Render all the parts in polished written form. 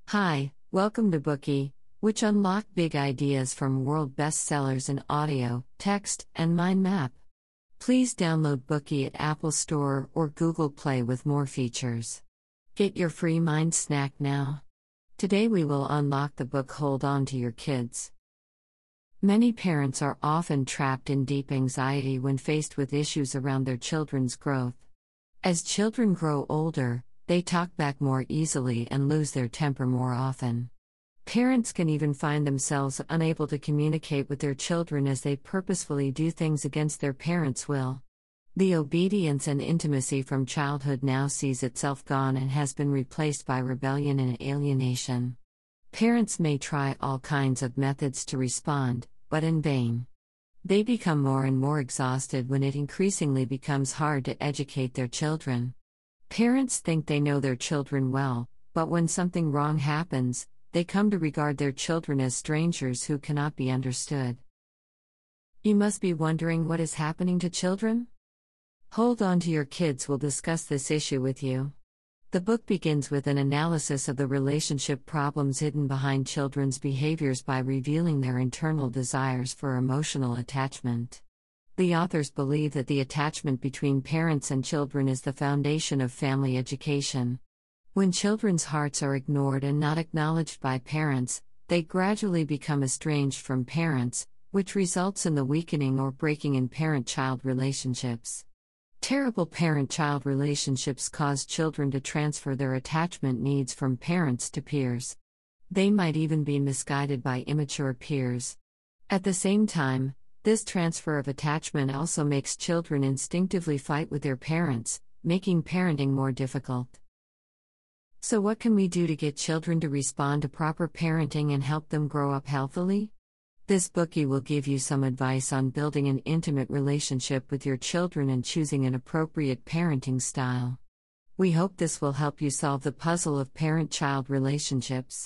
Hi, welcome to Bookey, which unlock big ideas from world bestsellers in audio, text, and mind map. Please download Bookey at Apple Store or Google Play with more features. Get your free mind snack now. Today we will unlock the book Hold On to Your Kids. Many parents are often trapped in deep anxiety when faced with issues around their children's growth. As children grow older, they talk back more easily and lose their temper more often. Parents can even find themselves unable to communicate with their children as they purposefully do things against their parents' will. The obedience and intimacy from childhood now sees itself gone and has been replaced by rebellion and alienation. Parents may try all kinds of methods to respond, but in vain. They become more and more exhausted when it increasingly becomes hard to educate their children. Parents think they know their children well, but when something wrong happens, they come to regard their children as strangers who cannot be understood. You must be wondering what is happening to children? Hold On to Your Kids will discuss this issue with you. The book begins with an analysis of the relationship problems hidden behind children's behaviors by revealing their internal desires for emotional attachment. The authors believe that the attachment between parents and children is the foundation of family education. When children's hearts are ignored and not acknowledged by parents, they gradually become estranged from parents, which results in the weakening or breaking in parent-child relationships. Terrible parent-child relationships cause children to transfer their attachment needs from parents to peers. They might even be misguided by immature peers. At the same time, this transfer of attachment also makes children instinctively fight with their parents, making parenting more difficult. So what can we do to get children to respond to proper parenting and help them grow up healthily? This Bookey will give you some advice on building an intimate relationship with your children and choosing an appropriate parenting style. We hope this will help you solve the puzzle of parent-child relationships.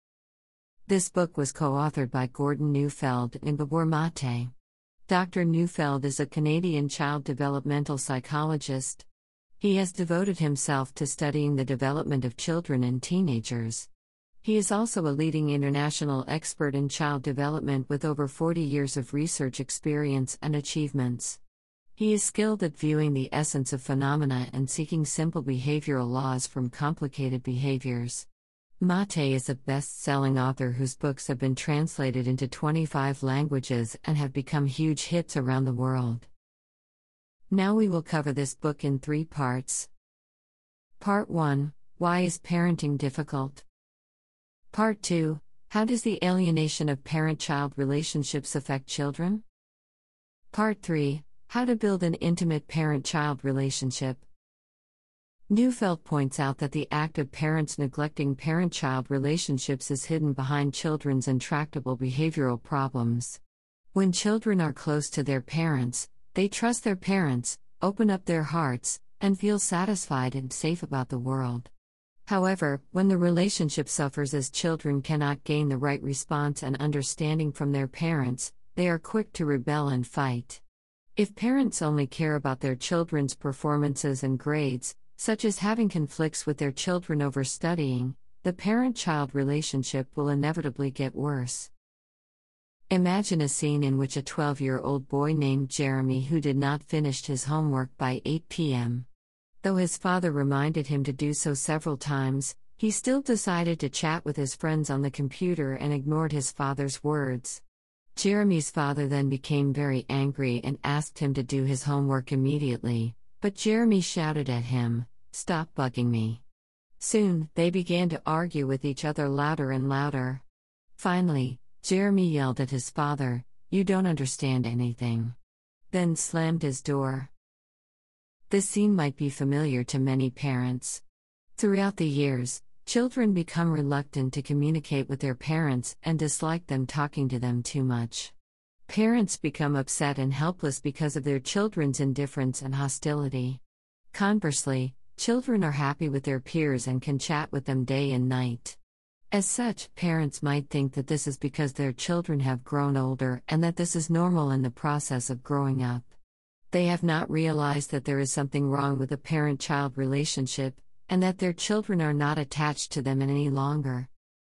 This book was co-authored by Gordon Neufeld and Gabor Mate. Dr. Neufeld is a Canadian child developmental psychologist. He has devoted himself to studying the development of children and teenagers. He is also a leading international expert in child development with over 40 years of research experience and achievements. He is skilled at viewing the essence of phenomena and seeking simple behavioral laws from complicated behaviors. Mate is a best-selling author whose books have been translated into 25 languages and have become huge hits around the world. Now we will cover this book in 3 parts. Part 1: Why is parenting difficult? Part 2: How does the alienation of parent-child relationships affect children? Part 3: How to build an intimate parent-child relationship. Neufeld points out that the act of parents neglecting parent-child relationships is hidden behind children's intractable behavioral problems. When children are close to their parents, they trust their parents, open up their hearts, and feel satisfied and safe about the world. However, when the relationship suffers as children cannot gain the right response and understanding from their parents, they are quick to rebel and fight. If parents only care about their children's performances and grades, such as having conflicts with their children over studying, the parent-child relationship will inevitably get worse. Imagine a scene in which a 12-year-old boy named Jeremy who did not finish his homework by 8 p.m. Though his father reminded him to do so several times, he still decided to chat with his friends on the computer and ignored his father's words. Jeremy's father then became very angry and asked him to do his homework immediately. But Jeremy shouted at him, "Stop bugging me." Soon, they began to argue with each other louder and louder. Finally, Jeremy yelled at his father, "You don't understand anything," then slammed his door. This scene might be familiar to many parents. Throughout the years, children become reluctant to communicate with their parents and dislike them talking to them too much. Parents become upset and helpless because of their children's indifference and hostility. Conversely, children are happy with their peers and can chat with them day and night. As such, parents might think that this is because their children have grown older and that this is normal in the process of growing up. They have not realized that there is something wrong with the parent-child relationship, and that their children are not attached to them any longer.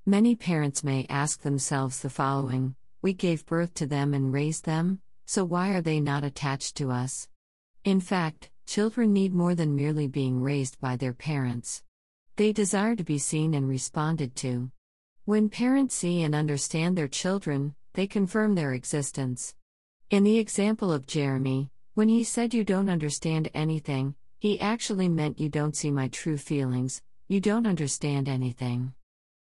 Many parents may ask themselves the following: we gave birth to them and raised them, so why are they not attached to us? In fact, children need more than merely being raised by their parents. They desire to be seen and responded to. When parents see and understand their children, they confirm their existence. In the example of Jeremy, when he said "you don't understand anything," he actually meant "you don't see my true feelings, you don't understand anything."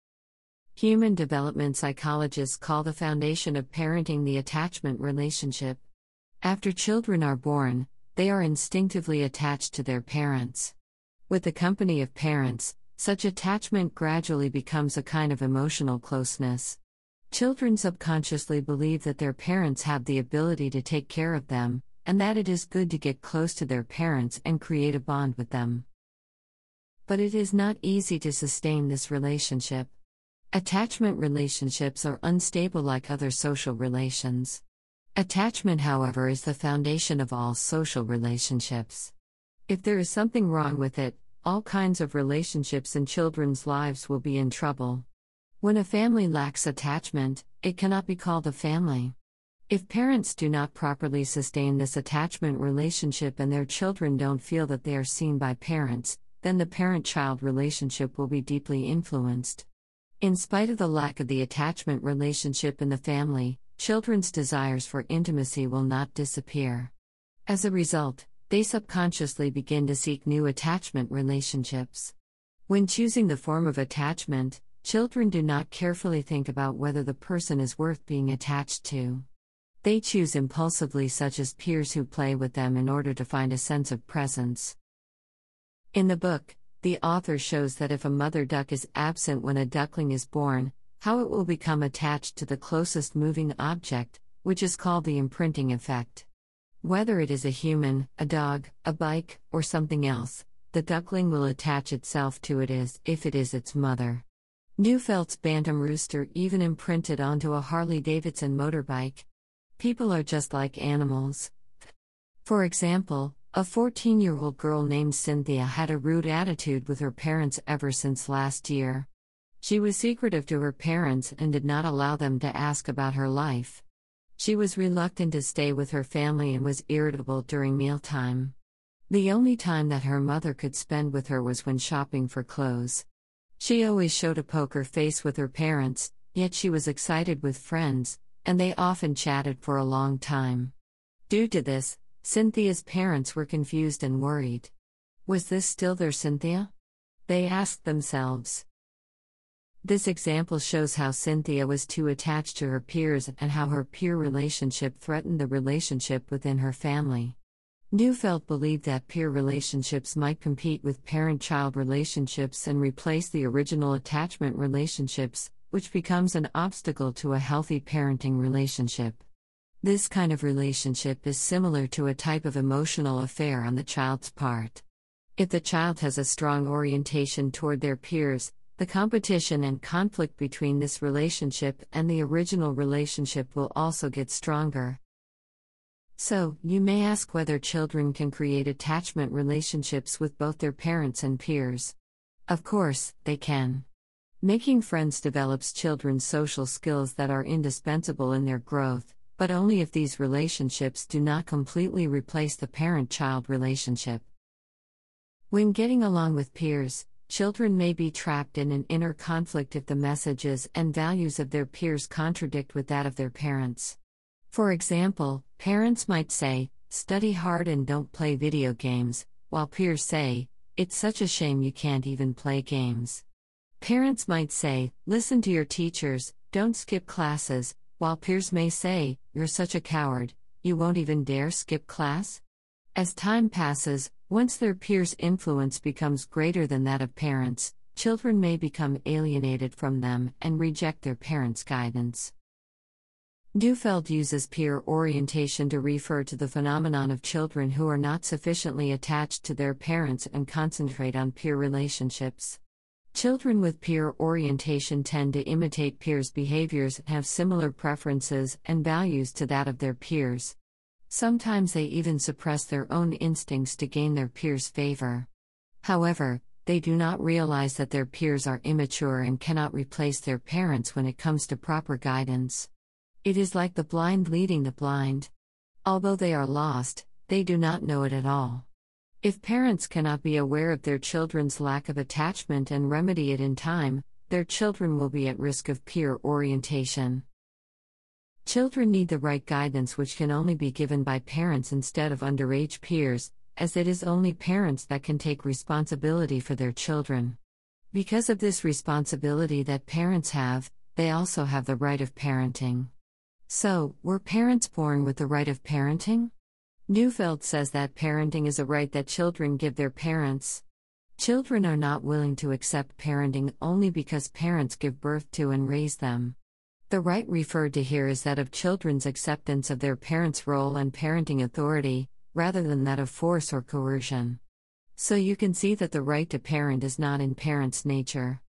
Human development psychologists call the foundation of parenting the attachment relationship. After children are born, they are instinctively attached to their parents. With the company of parents, such attachment gradually becomes a kind of emotional closeness. Children subconsciously believe that their parents have the ability to take care of them, and that it is good to get close to their parents and create a bond with them. But it is not easy to sustain this relationship. Attachment relationships are unstable like other social relations. Attachment, however, is the foundation of all social relationships. If there is something wrong with it, all kinds of relationships in children's lives will be in trouble. When a family lacks attachment, it cannot be called a family. If parents do not properly sustain this attachment relationship and their children don't feel that they are seen by parents, then the parent-child relationship will be deeply influenced. In spite of the lack of the attachment relationship in the family, children's desires for intimacy will not disappear. As a result, they subconsciously begin to seek new attachment relationships. When choosing the form of attachment, children do not carefully think about whether the person is worth being attached to. They choose impulsively, such as peers who play with them in order to find a sense of presence. In the book, the author shows that if a mother duck is absent when a duckling is born, how it will become attached to the closest moving object, which is called the imprinting effect. Whether it is a human, a dog, a bike, or something else, the duckling will attach itself to it as if it is its mother. Neufeld's bantam rooster even imprinted onto a Harley-Davidson motorbike. People are just like animals. For example, a 14-year-old girl named Cynthia had a rude attitude with her parents ever since last year. She was secretive to her parents and did not allow them to ask about her life. She was reluctant to stay with her family and was irritable during mealtime. The only time that her mother could spend with her was when shopping for clothes. She always showed a poker face with her parents, yet she was excited with friends, and they often chatted for a long time. Due to this, Cynthia's parents were confused and worried. Was this still their Cynthia? They asked themselves. This example shows how Cynthia was too attached to her peers and how her peer relationship threatened the relationship within her family. Neufeld believed that peer relationships might compete with parent-child relationships and replace the original attachment relationships, which becomes an obstacle to a healthy parenting relationship. This kind of relationship is similar to a type of emotional affair on the child's part. If the child has a strong orientation toward their peers, the competition and conflict between this relationship and the original relationship will also get stronger. So, you may ask whether children can create attachment relationships with both their parents and peers. Of course, they can. Making friends develops children's social skills that are indispensable in their growth, but only if these relationships do not completely replace the parent-child relationship. When getting along with peers, children may be trapped in an inner conflict if the messages and values of their peers contradict with that of their parents. For example, parents might say, "Study hard and don't play video games," while peers say, "It's such a shame you can't even play games." Parents might say, "Listen to your teachers, don't skip classes," while peers may say, "You're such a coward, you won't even dare skip class." As time passes, once their peers' influence becomes greater than that of parents, children may become alienated from them and reject their parents' guidance. Neufeld uses peer orientation to refer to the phenomenon of children who are not sufficiently attached to their parents and concentrate on peer relationships. Children with peer orientation tend to imitate peers' behaviors and have similar preferences and values to that of their peers. Sometimes they even suppress their own instincts to gain their peers' favor. However, they do not realize that their peers are immature and cannot replace their parents when it comes to proper guidance. It is like the blind leading the blind. Although they are lost, they do not know it at all. If parents cannot be aware of their children's lack of attachment and remedy it in time, their children will be at risk of peer orientation. Children need the right guidance, which can only be given by parents instead of underage peers, as it is only parents that can take responsibility for their children. Because of this responsibility that parents have, they also have the right of parenting. So, were parents born with the right of parenting? Neufeld says that parenting is a right that children give their parents. Children are not willing to accept parenting only because parents give birth to and raise them. The right referred to here is that of children's acceptance of their parents' role and parenting authority, rather than that of force or coercion. So you can see that the right to parent is not in parents' nature.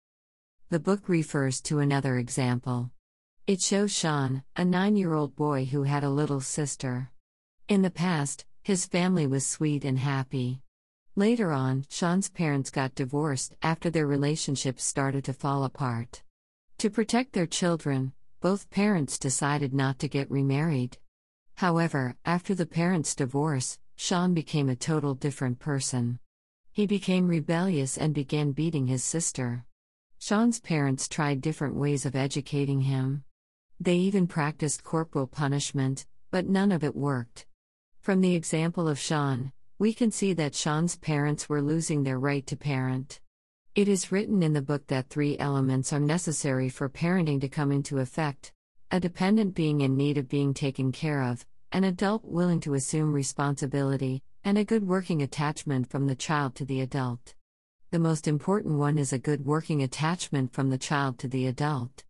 The book refers to another example. It shows Sean, a 9-year-old boy who had a little sister. In the past, his family was sweet and happy. Later on, Sean's parents got divorced after their relationship started to fall apart. To protect their children, both parents decided not to get remarried. However, after the parents' divorce, Sean became a total different person. He became rebellious and began beating his sister. Sean's parents tried different ways of educating him. They even practiced corporal punishment, but none of it worked. From the example of Sean, we can see that Sean's parents were losing their right to parent. It is written in the book that 3 elements are necessary for parenting to come into effect: a dependent being in need of being taken care of, an adult willing to assume responsibility, and a good working attachment from the child to the adult. The most important one is a good working attachment from the child to the adult.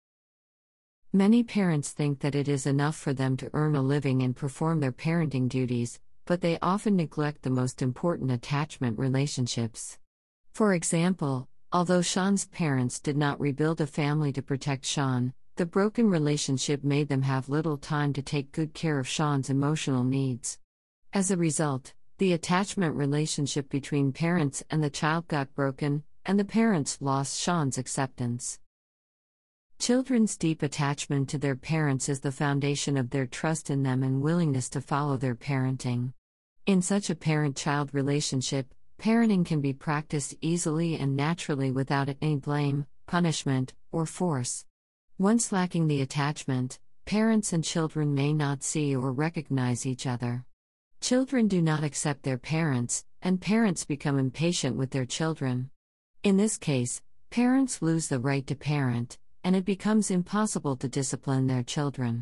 Many parents think that it is enough for them to earn a living and perform their parenting duties, but they often neglect the most important attachment relationships. For example, although Sean's parents did not rebuild a family to protect Sean, the broken relationship made them have little time to take good care of Sean's emotional needs. As a result, the attachment relationship between parents and the child got broken, and the parents lost Sean's acceptance. Children's deep attachment to their parents is the foundation of their trust in them and willingness to follow their parenting. In such a parent-child relationship, parenting can be practiced easily and naturally without any blame, punishment, or force. Once lacking the attachment, parents and children may not see or recognize each other. Children do not accept their parents, and parents become impatient with their children. In this case, parents lose the right to parent, and it becomes impossible to discipline their children.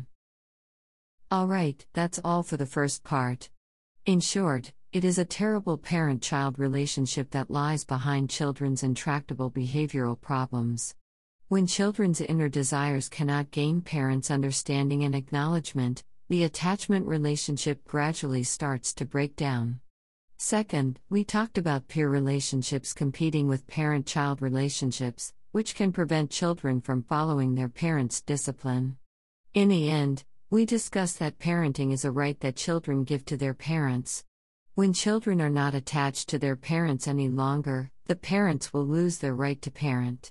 Alright, that's all for the first part. In short, it is a terrible parent-child relationship that lies behind children's intractable behavioral problems. When children's inner desires cannot gain parents' understanding and acknowledgement, the attachment relationship gradually starts to break down. Second, we talked about peer relationships competing with parent-child relationships, which can prevent children from following their parents' discipline. In the end, we discussed that parenting is a right that children give to their parents. When children are not attached to their parents any longer, the parents will lose their right to parent.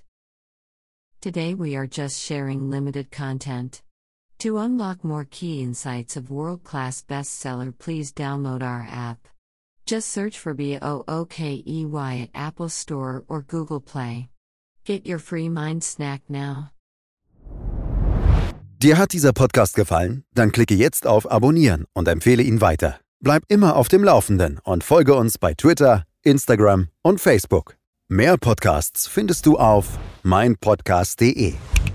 Today we are just sharing limited content. To unlock more key insights of world-class bestseller, please download our app. Just search for BOOKEY at Apple Store or Google Play. Get your free mind snack now. Dir hat dieser Podcast gefallen? Dann klicke jetzt auf Abonnieren und empfehle ihn weiter. Bleib immer auf dem Laufenden und folge uns bei Twitter, Instagram und Facebook. Mehr Podcasts findest du auf meinpodcast.de.